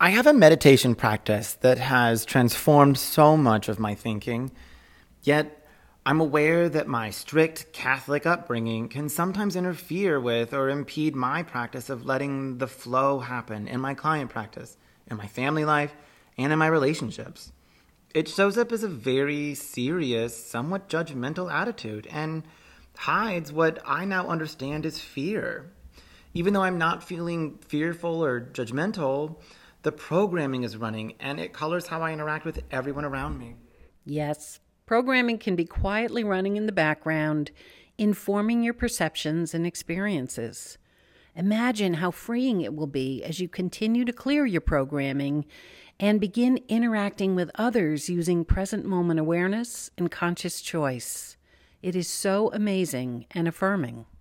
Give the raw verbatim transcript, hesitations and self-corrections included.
I have a meditation practice that has transformed so much of my thinking, yet I'm aware that my strict Catholic upbringing can sometimes interfere with or impede my practice of letting the flow happen in my client practice, in my family life, and in my relationships. It shows up as a very serious, somewhat judgmental attitude and hides what I now understand as fear. Even though I'm not feeling fearful or judgmental, the programming is running and it colors how I interact with everyone around me. Yes, programming can be quietly running in the background, informing your perceptions and experiences. Imagine how freeing it will be as you continue to clear your programming and begin interacting with others using present moment awareness and conscious choice. It is so amazing and affirming.